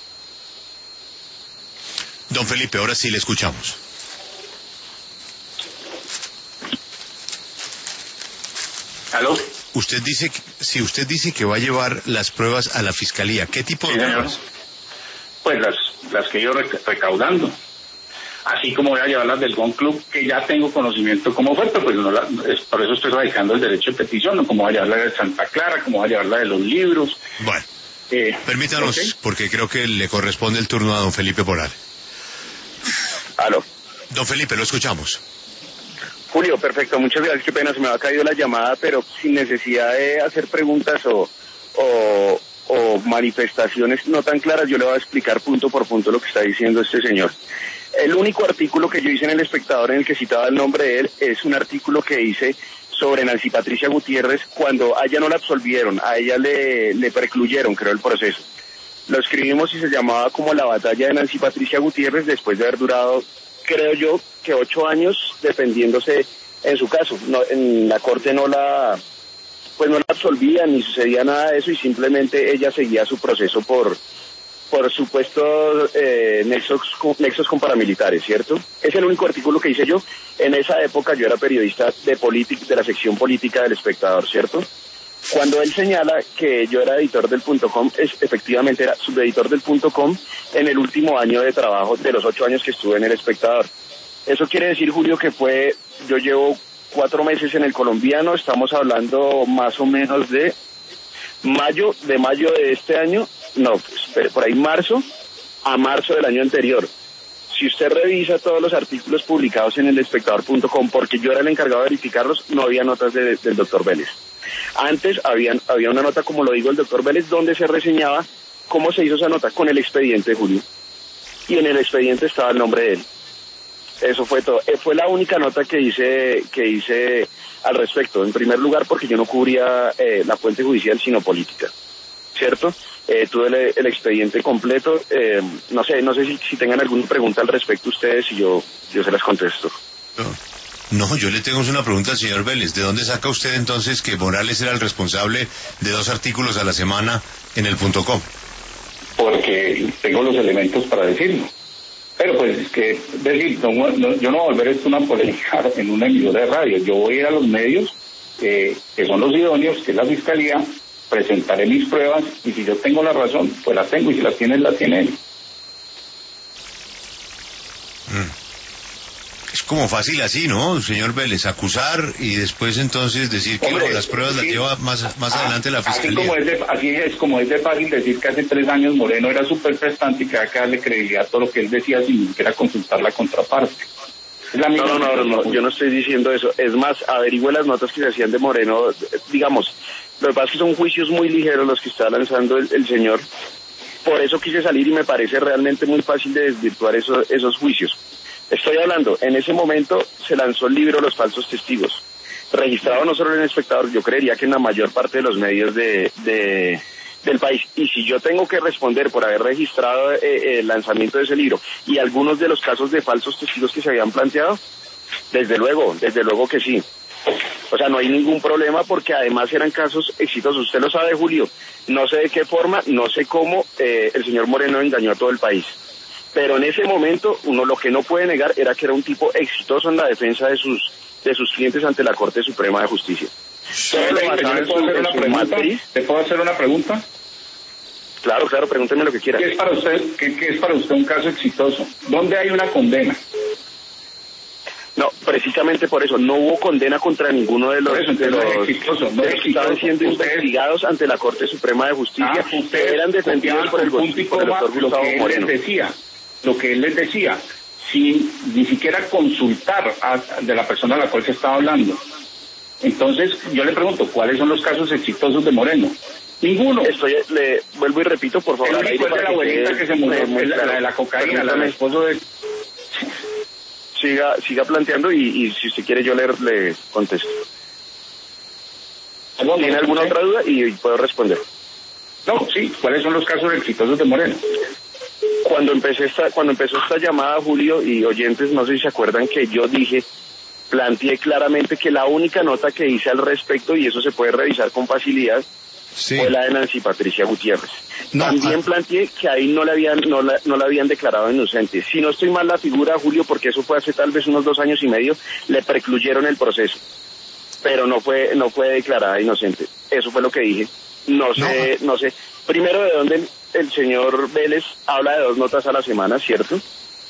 Don Felipe, ahora sí le escuchamos. ¿Aló? Usted dice que va a llevar las pruebas a la Fiscalía. ¿Qué tipo de pruebas? Pues las que yo recaudando. Así como voy a llevar las del Gun Club, que ya tengo conocimiento cómo fue, pero pues por eso estoy radicando el derecho de petición, no como voy a llevar la de Santa Clara, como voy a llevar la de los libros. Bueno, permítanos, ¿okay? Porque creo que le corresponde el turno a don Felipe Morales. Aló. Don Felipe, lo escuchamos. Julio, perfecto, muchas gracias, qué pena, se me ha caído la llamada, pero sin necesidad de hacer preguntas o manifestaciones no tan claras, yo le voy a explicar punto por punto lo que está diciendo este señor. El único artículo que yo hice en El Espectador en el que citaba el nombre de él es un artículo que hice sobre Nancy Patricia Gutiérrez cuando a ella no la absolvieron, a ella le precluyeron, creo, el proceso. Lo escribimos y se llamaba como La batalla de Nancy Patricia Gutiérrez después de haber durado, creo yo, que 8 años defendiéndose en su caso. No, en la corte no la absolvían ni sucedía nada de eso y simplemente ella seguía su proceso por supuestos nexos con paramilitares, ¿cierto? Es el único artículo que hice yo. En esa época yo era periodista de la sección política del Espectador, ¿cierto? Cuando él señala que yo era editor del .com, efectivamente era subeditor del .com en el último año de trabajo de los 8 años que estuve en El Espectador. Eso quiere decir, Julio, que yo llevo 4 meses en El Colombiano, estamos hablando más o menos de mayo de este año, no, pues, por ahí marzo a marzo del año anterior. Si usted revisa todos los artículos publicados en elespectador.com, porque yo era el encargado de verificarlos, no había notas del doctor Vélez. Antes había una nota, como lo digo, el doctor Vélez, donde se reseñaba cómo se hizo esa nota con el expediente, Julio. Y en el expediente estaba el nombre de él. Eso fue todo. Fue la única nota que hice al respecto. En primer lugar, porque yo no cubría la fuente judicial, sino política, ¿cierto? Tuve el expediente completo. No sé si tengan alguna pregunta al respecto ustedes y yo se las contesto. No, yo le tengo una pregunta al señor Vélez. ¿De dónde saca usted entonces que Morales era el responsable de 2 artículos a la semana en el .com? Porque tengo los elementos para decirlo. Pero pues es que, decir, yo no voy a volver esto una polémica en una emisora de radio. Yo voy a ir a los medios, que son los idóneos, que es la fiscalía, presentaré mis pruebas, y si yo tengo la razón, pues la tengo, y si la tiene él. Es como fácil así, ¿no, señor Vélez? Acusar y después entonces decir que las pruebas las lleva más adelante la fiscalía. Así es como es de fácil decir que hace 3 años Moreno era súper prestante y que hay que darle credibilidad a todo lo que él decía sin ni siquiera consultar la contraparte. No, yo no estoy diciendo eso. Es más, averigüe las notas que se hacían de Moreno. Digamos, lo que pasa es que son juicios muy ligeros los que está lanzando el señor. Por eso quise salir y me parece realmente muy fácil de desvirtuar esos juicios. Estoy hablando, en ese momento se lanzó el libro Los Falsos Testigos, registrado no solo en El Espectador, yo creería que en la mayor parte de los medios del país. Y si yo tengo que responder por haber registrado el lanzamiento de ese libro y algunos de los casos de falsos testigos que se habían planteado, desde luego que sí. O sea, no hay ningún problema porque además eran casos exitosos. Usted lo sabe, Julio, no sé de qué forma, no sé cómo el señor Moreno engañó a todo el país. Pero en ese momento, uno lo que no puede negar era que era un tipo exitoso en la defensa de sus clientes ante la Corte Suprema de Justicia. ¿Te puedo hacer una pregunta? Claro, pregúnteme lo que quiera. ¿Qué es para usted un caso exitoso? ¿Dónde hay una condena? No, precisamente por eso, no hubo condena contra ninguno de los que estaban siendo investigados ante la Corte Suprema de Justicia, que eran defendidos por el doctor Gustavo Moreno. Lo que él les decía, sin ni siquiera consultar de la persona a la cual se estaba hablando. Entonces, yo le pregunto, ¿cuáles son los casos exitosos de Moreno? Ninguno. Le vuelvo y repito, por favor. El único es de la abuelita que se murió, la de la cocaína, la esposo de... Siga planteando y si usted quiere yo le contesto. ¿Tiene alguna otra duda? Y puedo responder. No, sí, ¿cuáles son los casos exitosos de Moreno? Cuando empezó esta llamada, Julio y oyentes, no sé si se acuerdan que yo planteé claramente que la única nota que hice al respecto, y eso se puede revisar con facilidad, fue la de Nancy Patricia Gutiérrez. También planteé que ahí no la habían declarado inocente. Si no estoy mal la figura, Julio, porque eso fue hace tal vez unos 2 años y medio, le precluyeron el proceso, pero no fue declarada inocente. Eso fue lo que dije. No sé. Primero, ¿de dónde el señor Vélez habla de 2 notas a la semana, cierto?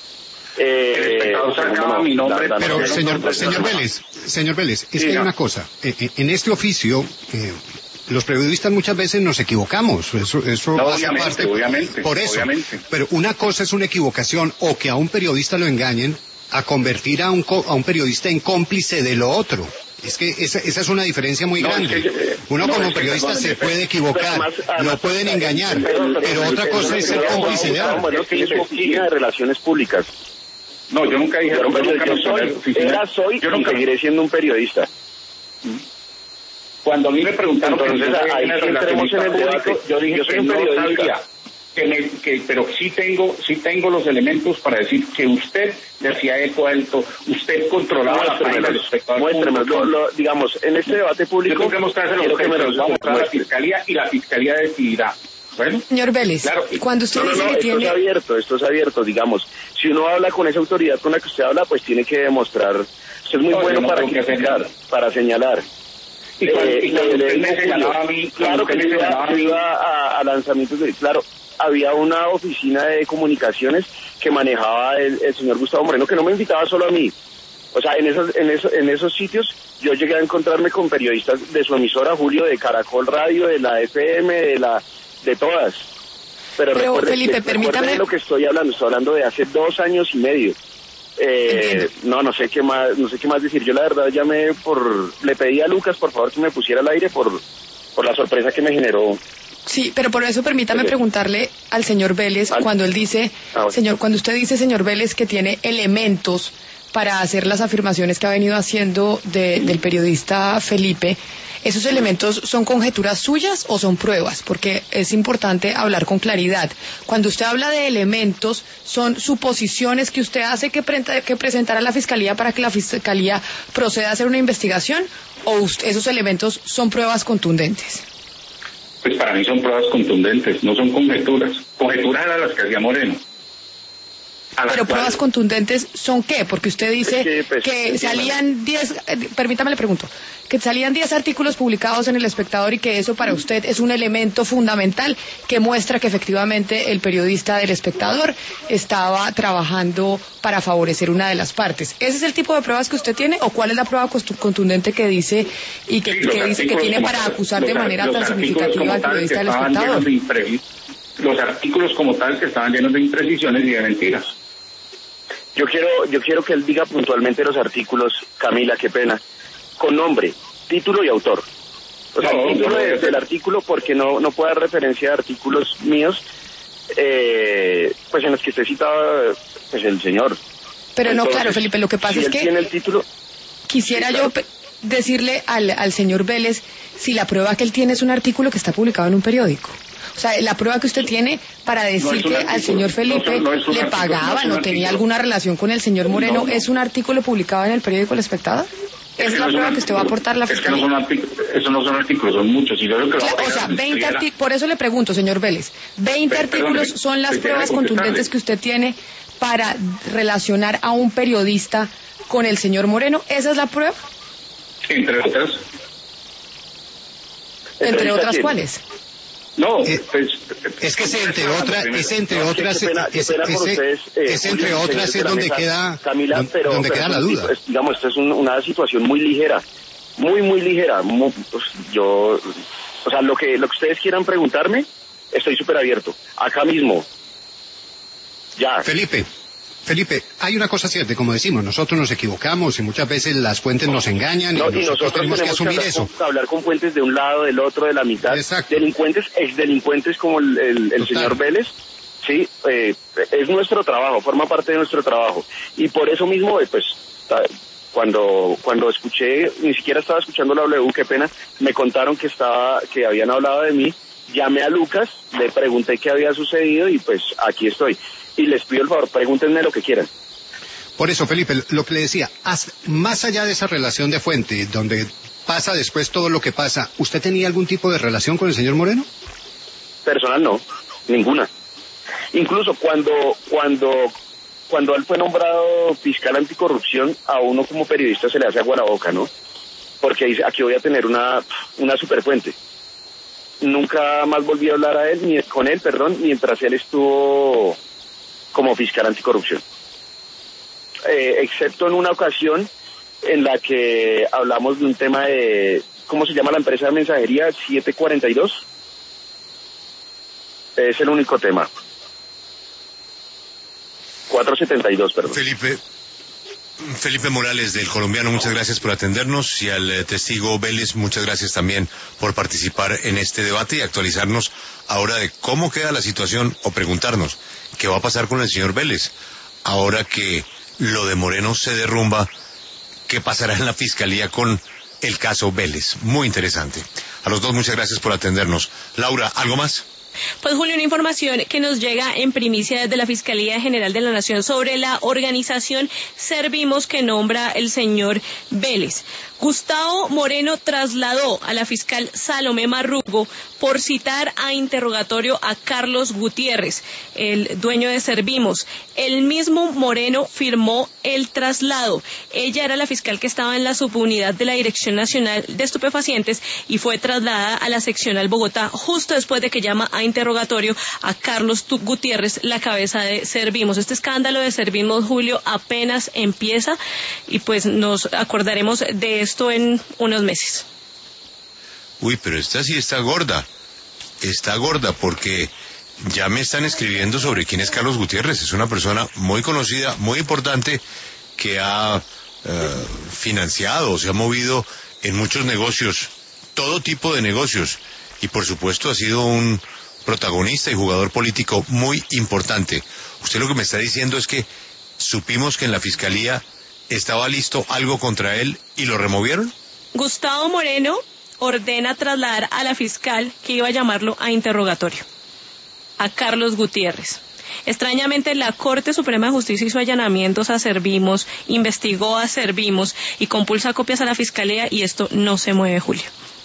Mi nombre, pero señor Vélez, es que hay una cosa. En este oficio, los periodistas muchas veces nos equivocamos. Eso no, hace parte. Obviamente. Por eso. Obviamente. Pero una cosa es una equivocación o que a un periodista lo engañen, a convertir a un periodista en cómplice de lo otro. Es que esa es una diferencia muy grande. Uno como periodista se puede equivocar, lo pueden engañar, pero otra cosa es ser cómplice de algo. Bueno, tiene su oficina de relaciones públicas. No, yo nunca dije... Soy y seguiré siendo un periodista. Cuando a mí me preguntaron... Entonces, ahí entremos en el debate. Yo dije, yo soy un periodista. Pero sí tengo los elementos para decir que usted le hacía eco a esto, usted controlaba la página del Espectador. Digamos, en este debate público... Yo tengo que mostrarse los hechos, vamos a la Fiscalía y la Fiscalía decidirá. Bueno, señor Vélez, claro, cuando usted dice que tiene... Esto es abierto, digamos. Si uno habla con esa autoridad con la que usted habla, pues tiene que demostrar. Usted es muy bueno para criticar, para señalar. Y usted me señalaba a mí... Claro que iba a lanzamientos de... Claro, había una oficina de comunicaciones que manejaba el señor Gustavo Moreno, que no me invitaba solo a mí. O sea, en esos sitios yo llegué a encontrarme con periodistas de su emisora, Julio, de Caracol Radio, de la FM, de todas. Pero Felipe, permítame... de lo que estoy hablando de hace 2 años y medio. No sé qué más decir. Yo la verdad le pedí a Lucas por favor que me pusiera al aire por la sorpresa que me generó. Sí, pero por eso permítame preguntarle al señor Vélez, cuando él dice, cuando usted dice, señor Vélez, que tiene elementos para hacer las afirmaciones que ha venido haciendo del periodista Felipe, ¿esos elementos son conjeturas suyas o son pruebas? Porque es importante hablar con claridad. Cuando usted habla de elementos, ¿son suposiciones que usted hace que presentar a la Fiscalía para que la Fiscalía proceda a hacer una investigación? ¿O esos elementos son pruebas contundentes? Pues para mí son pruebas contundentes, no son conjeturas. Conjeturas eran las que hacía Moreno. Pero pruebas contundentes ¿son qué? Porque usted dice que salían 10, permítame le pregunto, que salían 10 artículos publicados en El Espectador y que eso para usted es un elemento fundamental que muestra que efectivamente el periodista del Espectador estaba trabajando para favorecer una de las partes. ¿Ese es el tipo de pruebas que usted tiene o cuál es la prueba contundente que dice y que dice que tiene para acusar de manera tan significativa al periodista del Espectador? Los artículos como tal que estaban llenos de imprecisiones y de mentiras. Yo quiero que él diga puntualmente los artículos, Camila, qué pena, con nombre, título y autor. O sea, el título del artículo, porque no puedo dar referencia a artículos míos, pues en los que esté citado pues el señor. Pero entonces, no, claro, Felipe, lo que pasa si es él que tiene el título, quisiera sí, claro, yo decirle al señor Vélez si la prueba que él tiene es un artículo que está publicado en un periódico. O sea, la prueba que usted tiene para decir que al señor Felipe le pagaba, no tenía alguna relación con el señor Moreno, ¿es un artículo publicado en el periódico El Espectador? ¿Es la prueba que usted va a aportar a la Fiscalía? Eso no son artículos, son muchos. Y yo creo que o sea, 20 artículos, por eso le pregunto, señor Vélez, 20 artículos son las pruebas contundentes que usted tiene para relacionar a un periodista con el señor Moreno. ¿Esa es la prueba? Entre otras. ¿Entre otras cuáles? No, pues, es que ese entre otras es donde queda, Camila, pero queda la duda. Pues, digamos, esto es una situación muy ligera, muy ligera. O sea, lo que ustedes quieran preguntarme, estoy súper abierto. Acá mismo. Ya. Felipe, hay una cosa cierta, como decimos, nosotros nos equivocamos y muchas veces las fuentes nos engañan y nosotros tenemos que asumir eso. Hablar con fuentes de un lado, del otro, de la mitad. Exacto. Exdelincuentes como el señor Vélez, sí, es nuestro trabajo, forma parte de nuestro trabajo. Y por eso mismo, pues, cuando escuché, ni siquiera estaba escuchando la W, qué pena, me contaron que habían hablado de mí, llamé a Lucas, le pregunté qué había sucedido y pues aquí estoy. Y les pido el favor, pregúntenme lo que quieran. Por eso, Felipe, lo que le decía, más allá de esa relación de fuente, donde pasa después todo lo que pasa, ¿usted tenía algún tipo de relación con el señor Moreno? Personal no, ninguna. Incluso cuando él fue nombrado fiscal anticorrupción, a uno como periodista se le hace agua a la boca, ¿no? Porque dice, aquí voy a tener una superfuente. Nunca más volví a hablar con él, mientras él estuvo como fiscal anticorrupción. Excepto en una ocasión en la que hablamos de un tema de, ¿cómo se llama la empresa de mensajería? 742. Es el único tema. 472, perdón. Felipe Morales del Colombiano, muchas gracias por atendernos, y al testigo Vélez, muchas gracias también por participar en este debate y actualizarnos ahora de cómo queda la situación, o preguntarnos qué va a pasar con el señor Vélez ahora que lo de Moreno se derrumba. ¿Qué pasará en la Fiscalía con el caso Vélez? Muy interesante. A los dos, muchas gracias por atendernos. Laura, ¿algo más? Pues Julio, una información que nos llega en primicia desde la Fiscalía General de la Nación sobre la organización Servimos que nombra el señor Vélez. Gustavo Moreno trasladó a la fiscal Salomé Marrugo por citar a interrogatorio a Carlos Gutiérrez, el dueño de Servimos. El mismo Moreno firmó el traslado. Ella era la fiscal que estaba en la subunidad de la Dirección Nacional de Estupefacientes y fue trasladada a la seccional Bogotá justo después de que llama a interrogatorio a Carlos Gutiérrez, la cabeza de Servimos. Este escándalo de Servimos, Julio, apenas empieza y pues nos acordaremos de esto en unos meses. Uy, pero esta sí está gorda porque ya me están escribiendo sobre quién es Carlos Gutiérrez. Es una persona muy conocida, muy importante, que ha financiado, se ha movido en muchos negocios, todo tipo de negocios, y por supuesto ha sido un protagonista y jugador político muy importante. Usted lo que me está diciendo es que supimos que en la Fiscalía ¿Estaba listo algo contra él y lo removieron? Gustavo Moreno ordena trasladar a la fiscal que iba a llamarlo a interrogatorio, a Carlos Gutiérrez. Extrañamente, la Corte Suprema de Justicia hizo allanamientos a Servimos, investigó a Servimos y compulsa copias a la Fiscalía, y esto no se mueve, Julio.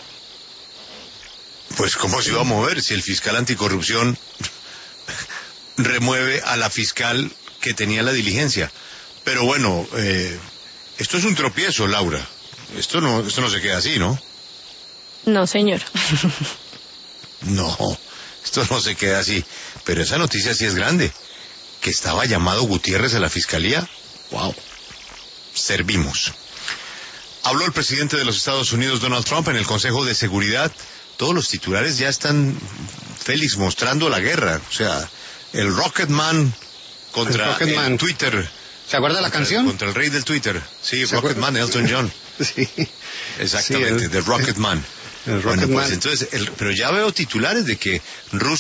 Pues ¿cómo se iba a mover si el fiscal anticorrupción remueve a la fiscal que tenía la diligencia? Pero bueno, esto es un tropiezo, Laura. Esto no se queda así, ¿no? No, señor. No, esto no se queda así. Pero esa noticia sí es grande. Que estaba llamado Gutiérrez a la fiscalía. Wow. Servimos. Habló el presidente de los Estados Unidos, Donald Trump, en el Consejo de Seguridad. Todos los titulares ya están, Félix, mostrando la guerra. O sea, el Rocketman contra el Twitter. ¿Se acuerda la canción? Contra el rey del Twitter. Sí, Rocketman, Elton John. Sí. Exactamente, The Rocketman. El Rocketman. Bueno, pues entonces, pero ya veo titulares de que Rusia